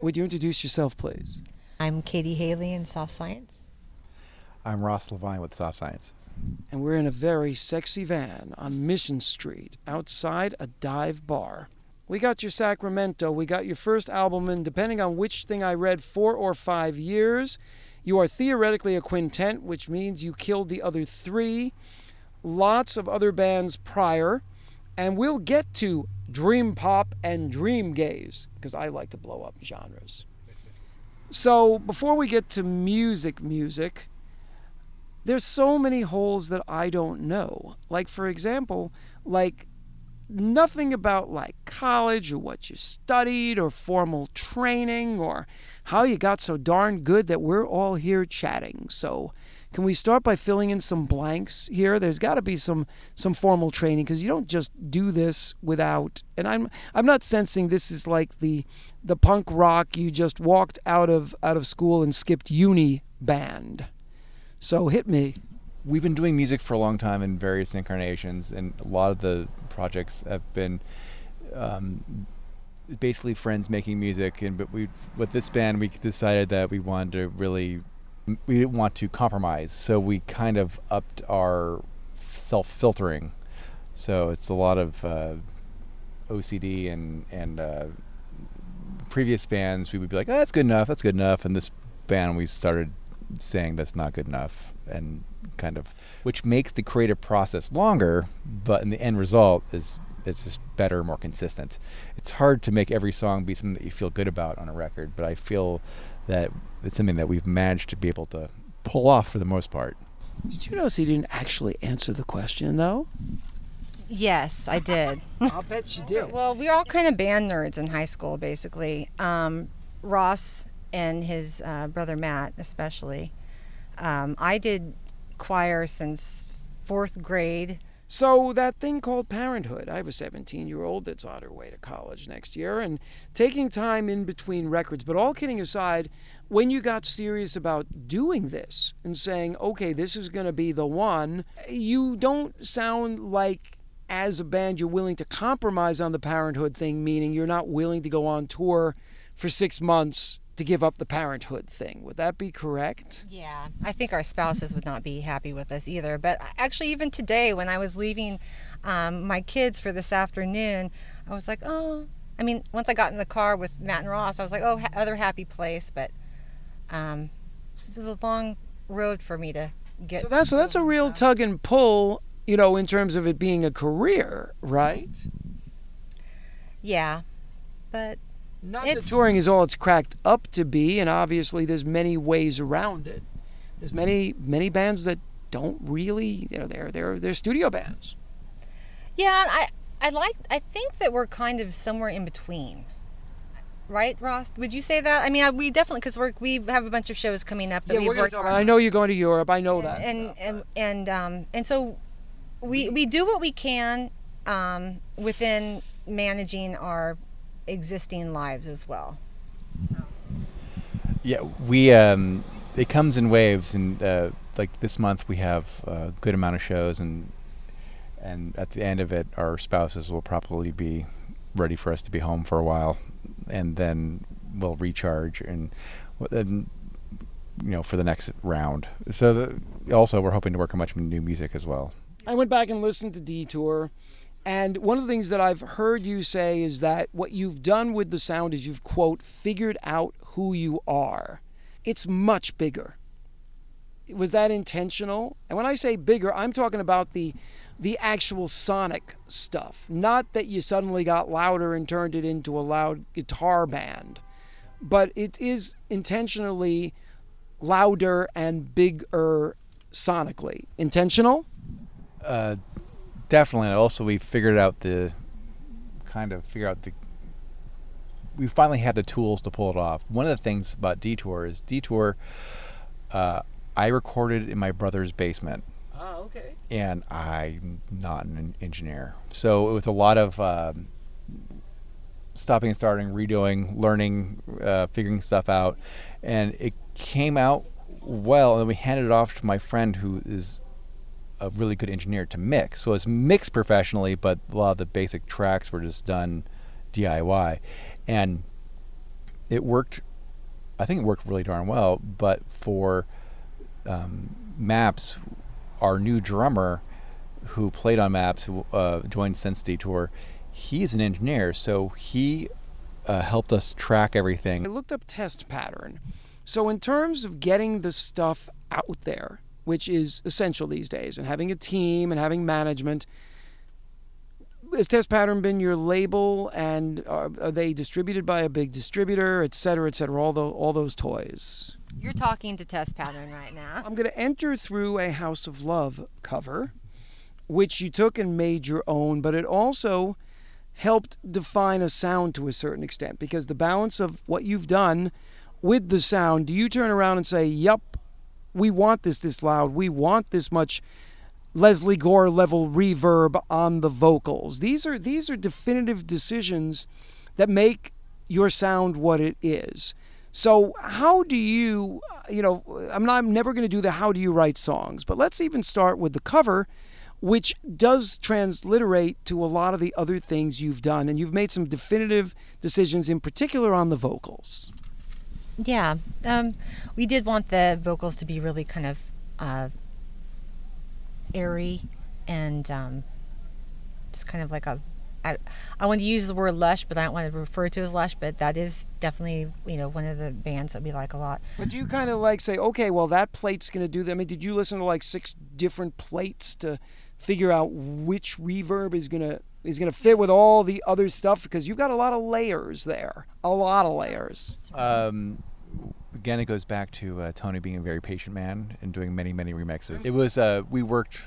Would you introduce yourself, please? I'm Katie Haley in Soft Science. I'm Ross Levine with Soft Science. And we're in a very sexy van on Mission Street outside a dive bar. We got your Sacramento, we got your first album, and depending on which thing I read, 4 or 5 years. You are theoretically a quintet, which means you killed the other 3. Lots of other bands prior. And we'll get to dream pop and dream gaze, because I like to blow up genres. So before we get to music, there's so many holes that I don't know. Like, for example, nothing about college or what you studied or formal training or how you got so darn good that we're all here chatting. So can we start by filling in some blanks here? There's got to be some formal training, because you don't just do this without. And I'm not sensing this is like the punk rock you just walked out of school and skipped uni band. So hit me. We've been doing music for a long time in various incarnations, and a lot of the projects have been basically friends making music. But with this band, we decided that we didn't want to compromise, so we kind of upped our self-filtering. So it's a lot of OCD and previous bands we would be like, oh, that's good enough, and this band we started saying that's not good enough, and which makes the creative process longer, but in the end result it's just better, more consistent. It's hard to make every song be something that you feel good about on a record, but I feel that it's something that we've managed to be able to pull off for the most part. Did you notice he didn't actually answer the question, though? Yes, I did. I'll bet you did. Well, we were all kind of band nerds in high school, basically. Ross and his brother Matt, especially. I did choir since 4th grade. So that thing called parenthood. I have a 17-year-old that's on her way to college next year and taking time in between records. But all kidding aside, when you got serious about doing this and saying, okay, this is going to be the one, you don't sound like as a band you're willing to compromise on the parenthood thing, meaning you're not willing to go on tour for 6 months to give up the parenthood thing. Would that be correct? Yeah, I think our spouses would not be happy with us either. But actually, even today, when I was leaving my kids for this afternoon, I was like, oh, I mean, once I got in the car with Matt and Ross, I was like, oh, other happy place. But this is a long road for me to get. So that's a real tug and pull, in terms of it being a career, right? Yeah, but not that touring is all it's cracked up to be, and obviously there's many ways around it. There's many bands that don't really, they're studio bands. Yeah, I think that we're kind of somewhere in between. Right, Ross? Would you say that? I mean, we definitely, because we have a bunch of shows coming up that we've worked on. I know you're going to Europe. I know that. And so we do what we can within managing our existing lives as well. So. Yeah, we it comes in waves, and like this month we have a good amount of shows, and at the end of it, our spouses will probably be ready for us to be home for a while, and then we'll recharge and for the next round. So also we're hoping to work on much new music as well. I went back and listened to Detour. And one of the things that I've heard you say is that what you've done with the sound is you've, quote, figured out who you are. It's much bigger. Was that intentional? And when I say bigger, I'm talking about the actual sonic stuff. Not that you suddenly got louder and turned it into a loud guitar band. But it is intentionally louder and bigger sonically. Intentional? Definitely. And also we figured out we finally had the tools to pull it off. One of the things about Detour is I recorded in my brother's basement. Ah, okay. And I'm not an engineer. So it was a lot of stopping and starting, redoing, learning, figuring stuff out. And it came out well, and then we handed it off to my friend who is a really good engineer to mix. So it's mixed professionally, but a lot of the basic tracks were just done DIY. And it worked. I think it worked really darn well. But for Maps, our new drummer who played on Maps, who joined Sense Detour, he's an engineer, so he helped us track everything. I looked up Test Pattern. So in terms of getting the stuff out there, which is essential these days, and having a team and having management, has Test Pattern been your label, and are they distributed by a big distributor, et cetera, all those toys? You're talking to Test Pattern right now. I'm going to enter through a House of Love cover, which you took and made your own, but it also helped define a sound to a certain extent, because the balance of what you've done with the sound, do you turn around and say, yup, we want this loud, we want this much Leslie Gore level reverb on the vocals? These are definitive decisions that make your sound what it is. So how do you, I'm never going to do the how do you write songs, but let's even start with the cover, which does transliterate to a lot of the other things you've done, and you've made some definitive decisions, in particular on the vocals. Yeah, we did want the vocals to be really kind of airy and just kind of like I want to use the word lush, but I don't want to refer to it as lush, but that is definitely, one of the bands that we like a lot. But do you kind of like say, okay, well, that plate's going to do that? I mean, did you listen to like 6 different plates to figure out which reverb is going to fit with all the other stuff? Because you've got a lot of layers there. A lot of layers. Again, it goes back to Tony being a very patient man and doing many, many remixes. It was, we worked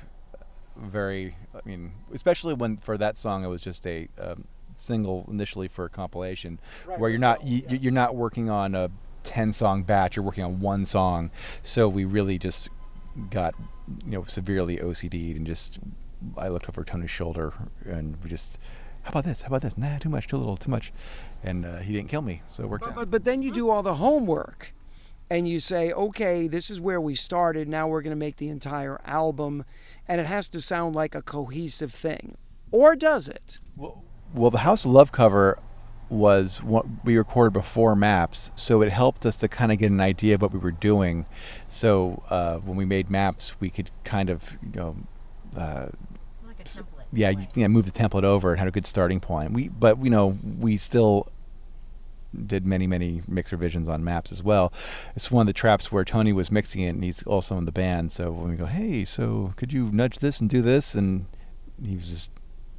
especially when for that song it was just a single initially for a compilation, right, where you're not working on a 10-song batch, you're working on one song. So we really just got severely OCD'd, and just I looked over Tony's shoulder and we just, how about this? Nah, too much, too little, too much. And he didn't kill me, so it worked out. But then you do all the homework and you say, okay, this is where we started, now we're going to make the entire album, and it has to sound like a cohesive thing. Or does it? Well, the House of Love cover was what we recorded before Maps, so it helped us to kind of get an idea of what we were doing. So when we made Maps, we could kind of, like a template. Yeah, move the template over and had a good starting point. We still did many mix revisions on Maps as well. It's one of the traps where Tony was mixing it, and he's also in the band. So when we go, hey, so could you nudge this and do this? And he was just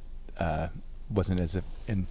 wasn't as if, and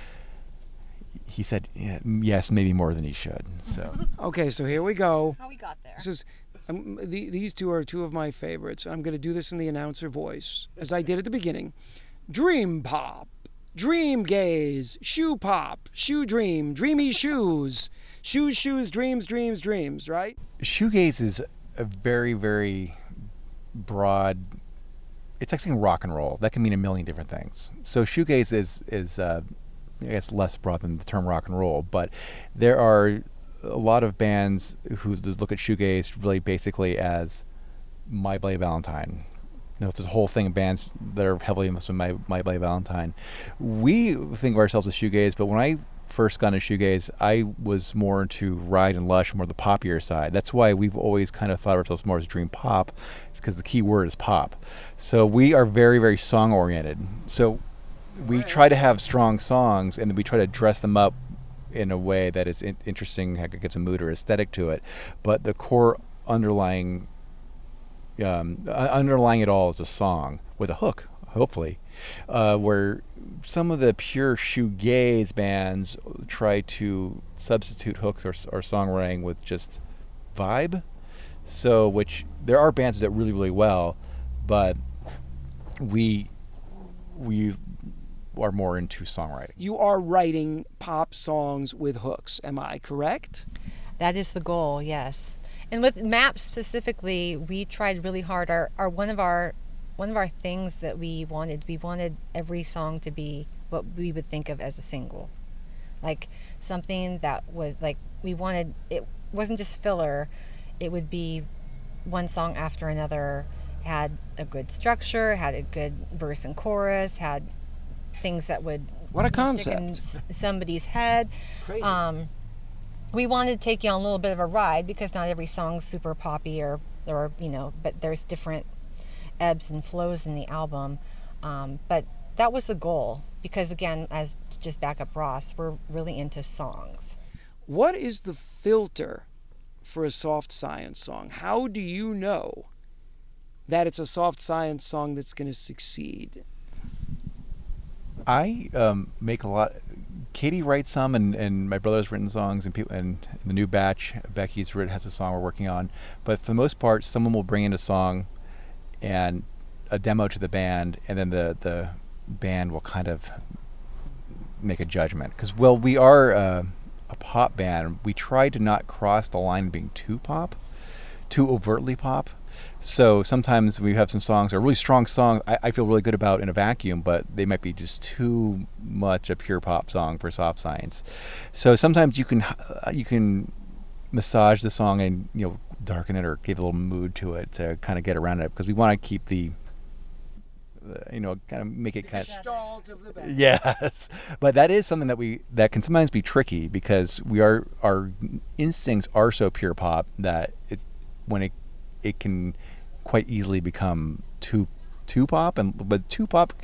he said, yes, maybe more than he should. So okay, so here we go. How we got there? This is these two are two of my favorites. I'm going to do this in the announcer voice, as I did at the beginning. Dream pop, dream gaze, shoe pop, shoe dream, dreamy shoes, shoes, dreams, right? Shoegaze is a very, very broad. It's like saying rock and roll. That can mean a million different things. So shoegaze is I guess less broad than the term rock and roll, but there are a lot of bands who just look at shoegaze really basically as My Bloody Valentine. It's this whole thing of bands that are heavily influenced by My Bloody Valentine. We think of ourselves as shoegaze, but when I first got into shoegaze, I was more into Ride and Lush, more the poppier side. That's why we've always kind of thought of ourselves more as dream pop, because the key word is pop. So we are very, very song oriented. So we try to have strong songs, and then we try to dress them up in a way that is interesting, it gets a mood or aesthetic to it. But the core underlying it all is a song with a hook, hopefully, where some of the pure shoegaze bands try to substitute hooks or songwriting with just vibe. So, which there are bands that really, really well, but we are more into songwriting. You are writing pop songs with hooks, am I correct? That is the goal, yes. And with Maps specifically, we tried really hard. One of our things that we wanted every song to be what we would think of as a single, like something that was like we wanted. It wasn't just filler; it would be one song after another, had a good structure, had a good verse and chorus, had things that would what a concept stick in somebody's head. Crazy. we wanted to take you on a little bit of a ride because not every song's super poppy or but there's different ebbs and flows in the album. But that was the goal because, again, as to just back up Ross, we're really into songs. What is the filter for a soft science song? How do you know that it's a soft science song that's going to succeed? I make a lot. Katie writes some, and my brother's written songs, and the new batch, has a song we're working on. But for the most part, someone will bring in a song and a demo to the band, and then the band will kind of make a judgment. Because, well, we are a pop band. We try to not cross the line being too overtly pop. So sometimes we have some songs, or really strong songs, I feel really good about in a vacuum, but they might be just too much a pure pop song for soft science. So sometimes you can massage the song and darken it or give a little mood to it to kind of get around it, because we want to keep the kind of make it kind of gestalt of the band. Yes, but that is something that can sometimes be tricky because our instincts are so pure pop that it can quite easily become too pop, but too pop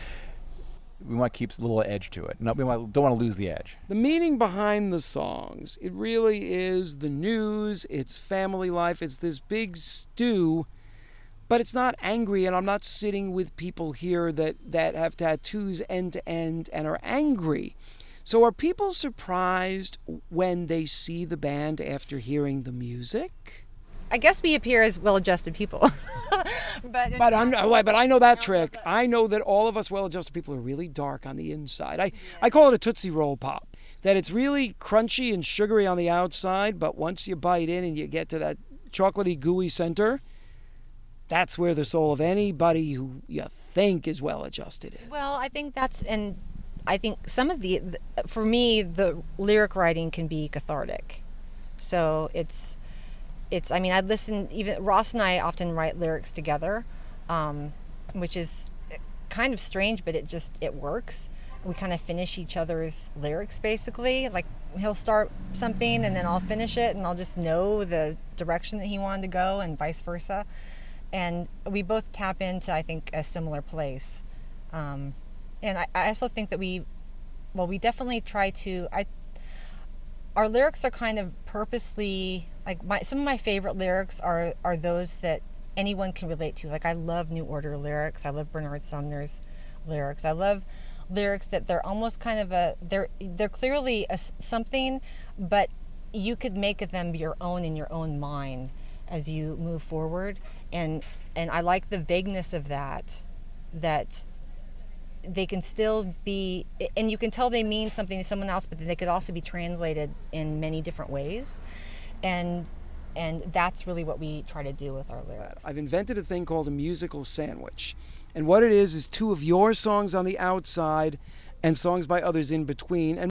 we want to keep a little edge to it. Don't want to lose the edge. The meaning behind the songs, it really is the news, it's family life, it's this big stew, but it's not angry, and I'm not sitting with people here that have tattoos end to end and are angry. So are people surprised when they see the band after hearing the music? I guess we appear as well-adjusted people. but I know that trick. I know that all of us well-adjusted people are really dark on the inside. I call it a Tootsie Roll pop. That it's really crunchy and sugary on the outside, but once you bite in and you get to that chocolatey, gooey center, that's where the soul of anybody who you think is well-adjusted is. Well, I think I think some of for me, the lyric writing can be cathartic. So I listen, even Ross and I often write lyrics together, which is kind of strange, but it works. We kind of finish each other's lyrics, basically. Like, he'll start something and then I'll finish it, and I'll just know the direction that he wanted to go, and vice versa. And we both tap into, I think, a similar place. And I also think that we definitely try to, our lyrics are kind of purposely, like some of my favorite lyrics are those that anyone can relate to. Like, I love New Order lyrics. I love Bernard Sumner's lyrics. I love lyrics that they're almost kind of they're clearly something, but you could make them your own in your own mind as you move forward. And I like the vagueness of that they can still be, and you can tell they mean something to someone else, but they could also be translated in many different ways. And that's really what we try to do with our lyrics. I've invented a thing called a musical sandwich. And what it is two of your songs on the outside and songs by others in between. And